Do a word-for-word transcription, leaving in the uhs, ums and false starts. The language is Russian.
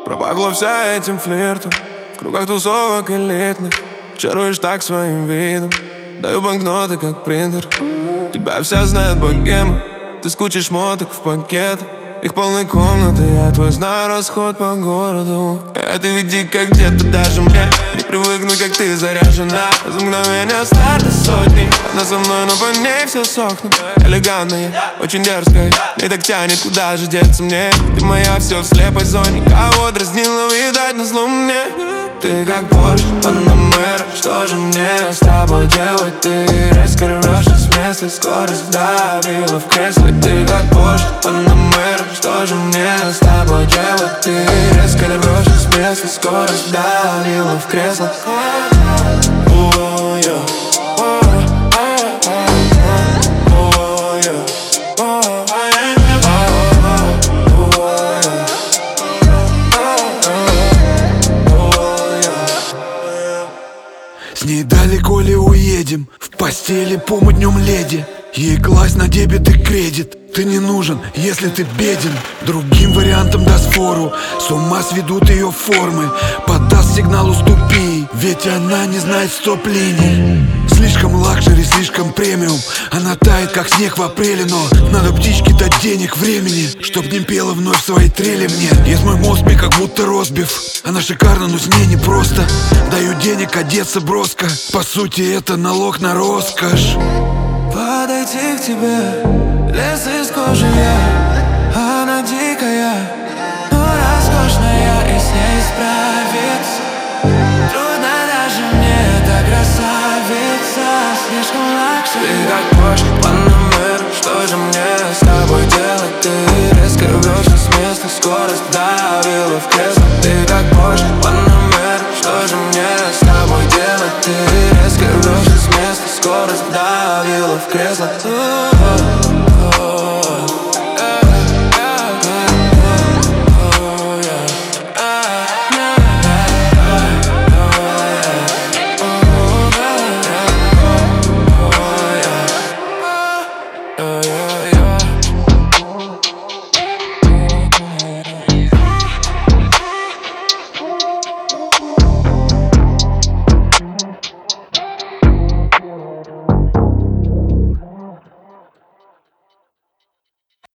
Пропахло вся этим флиртом, в кругах тусовок элитных. Чаруешь так своим видом, даю банкноты как принтер. Тебя все знают богема, ты с кучей шмоток в пакетах. Их полные комнаты, я твой знаю расход по городу. А ты веди как где-то даже мне не привыкнуть, как ты заряжена. За мгновение старта сотни, она со мной, но по ней все сохнут. Элегантная, очень дерзкая, не так тянет, куда же деться мне. Ты моя, все в слепой зоне, кого дразнила, видать, назло мне. Ты как Порш, Панамера, что же мне с тобой делать? Ты резко рвешься с места, скорость давила в кресле. Ты как Порш, Панамера, что же мне с тобой делать? Ты резко рвешься с места, скорость давила в кресло. С ней далеко ли уедем? В постели помутнем леди. Ей класть на дебет и кредит. Ты не нужен, если ты беден. Другим вариантам даст фору. С ума сведут ее формы. Подаст сигнал уступи, ведь она не знает стоп-линий. Слишком лакшери, слишком премиум. Она тает, как снег в апреле. Но надо птичке дать денег, времени, чтоб не пела вновь свои трели мне. Есть мой мозг, мне как будто розбив. Она шикарна, но с ней непросто. Даю денег, одеться броско. По сути, это налог на роскошь. Подойти к тебе, лес из кожи я.